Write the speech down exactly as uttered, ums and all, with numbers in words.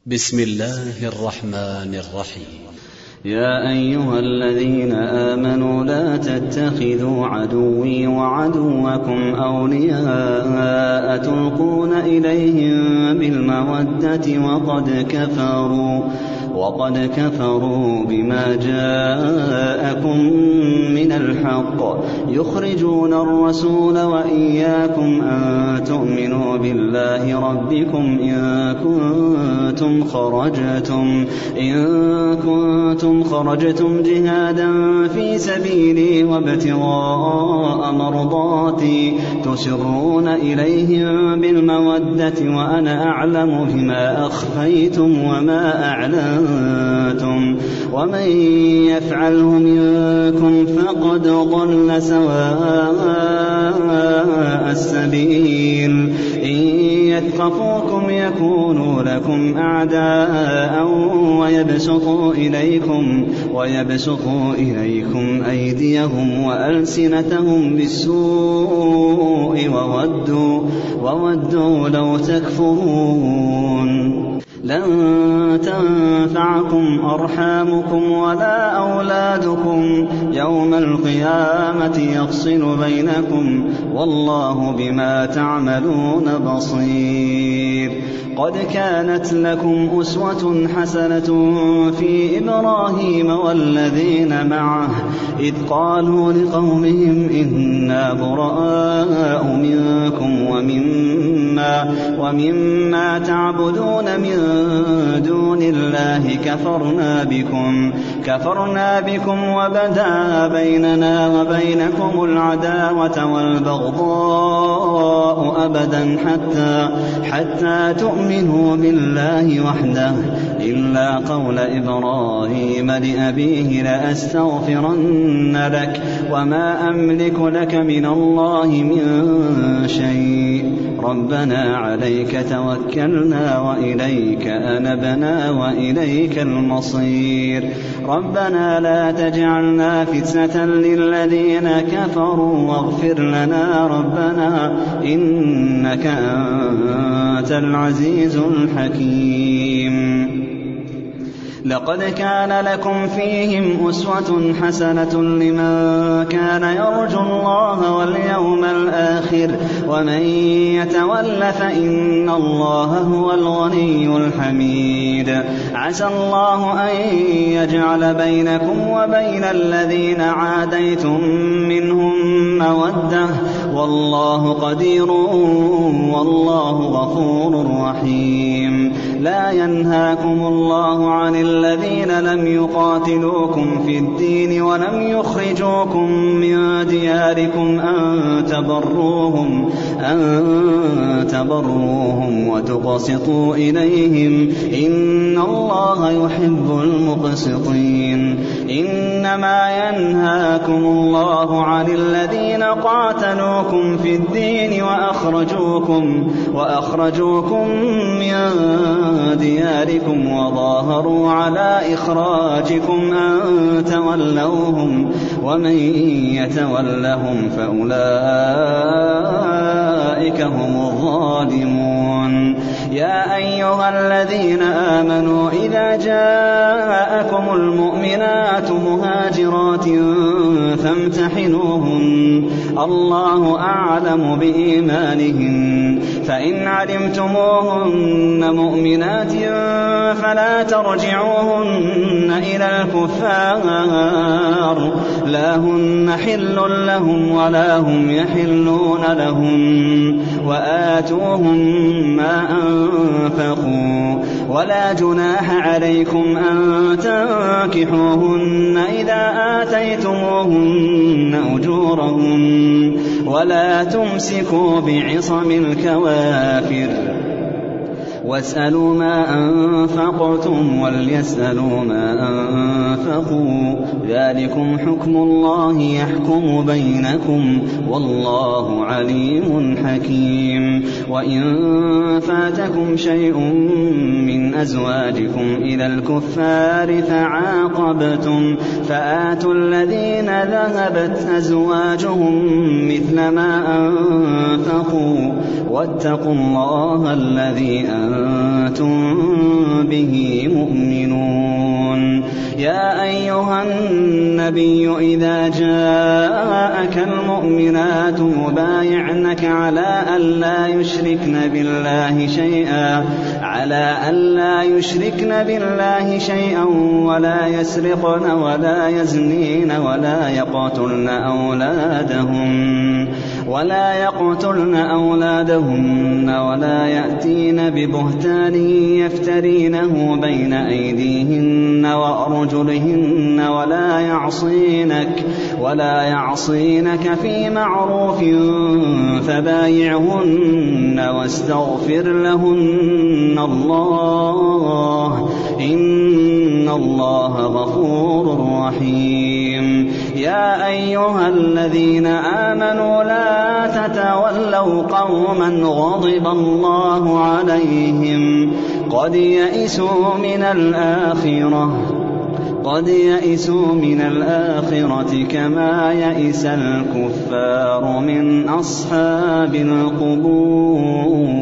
بسم الله الرحمن الرحيم. يا أيها الذين آمنوا لا تتخذوا عدوي وعدوكم أولياء تلقون إليهم بالمودة وقد كفروا وقد كفروا بما جاءكم من الحق يخرجون الرسول وإياكم أن تؤمنوا بالله ربكم إن كنتم خرجتم إن كنتم خرجتم جهادا في سبيلي وابتغاء مرضاتي تسرون إليهم بالمودة وأنا أعلم بما أخفيتم وما أعلنتم ومن يفعله منكم فقد ضل سواء السبيل إن يثقفوكم يكونوا لكم أعداء ويبسطوا إليكم ويبسطوا إليكم أيديهم وألسنتهم بالسوء وودوا وودوا لو تكفرون لن تنفعكم أرحامكم ولا أولادكم يوم القيامة يفصل بينكم والله بما تعملون بصير. قد كانت لكم أسوة حسنة في إبراهيم والذين معه إذ قالوا لقومهم إنا براء منكم ومما, ومما تعبدون من دون الله كفرنا بكم, كفرنا بكم وبدا بيننا وبينكم العداوة والبغضاء أبدا حتى, حتى تؤمنوا بالله وحده إلا قول إبراهيم لأبيه لأستغفرن لك وما أملك لك من الله من شيء ربنا عليك توكلنا وإليك أنبنا وإليك المصير ربنا لا تجعلنا فتنة للذين كفروا واغفر لنا ربنا إنك أنت العزيز الحكيم. لقد كان لكم فيهم أسوة حسنة لمن كان يرجو الله واليوم الآخر ومن يتول فإن الله هو الغني الحميد. عسى الله أن يجعل بينكم وبين الذين عاديتم منهم مودة والله قدير والله غفور رحيم. لا ينهاكم الله عن الذين لم يقاتلوكم في الدين ولم يخرجوكم من دياركم أن تبروهم, أن تبروهم وتقسطوا إليهم إن الله يحب المقسطين. إنما ينهاكم الله عن الذين قاتلوكم في الدين وأخرجوكم, وأخرجوكم من دياركم وظاهروا على إخراجكم أن تولوهم ومن يتولهم فأولئك هم الظالمون. يا أيها الذين آمنوا إذا جاءكم المؤمنات مهاجرات فامتحنوهن الله أعلم بإيمانهن فإن علمتموهن مؤمنات فلا ترجعوهن إلى الكفار لا هن حل لهم ولا هم يحلون لهم وآتوهم ما أنفقوا ولا جناح عليكم أن تنكحوهن إذا آتيتموهن أجورهن ولا تمسكوا بعصم الكوافر واسألوا ما أنفقتم وليسألوا ما أنفقوا ذلكم حكم الله يحكم بينكم والله عليم حكيم. وإن فاتكم شيء من أزواجكم إلى الكفار فعاقبتم فآتوا الذين ذهبت أزواجهم مثل ما أنفقوا واتقوا الله الذي أنتم به النبي إذا جاءك المؤمنات يبايعنك على ألا يشركن بالله شيئا على ألا يشركن بالله شيئا ولا يسرقن ولا يزنين ولا يقتلن أولادهن ولا يقتلن أولادهن ولا يأتين ببهتان يفترينه بين أيديهن وأرجلهن ولا يعصينك ولا يعصينك في معروف فبايعهن واستغفر لهن الله إن الله غفور رحيم. يا أيها الذين آمنوا لا تتولوا قوما غضب الله عليهم قد يئسوا من الآخرة قد يئسوا من الآخرة كما يئس الكفار من أصحاب القبور.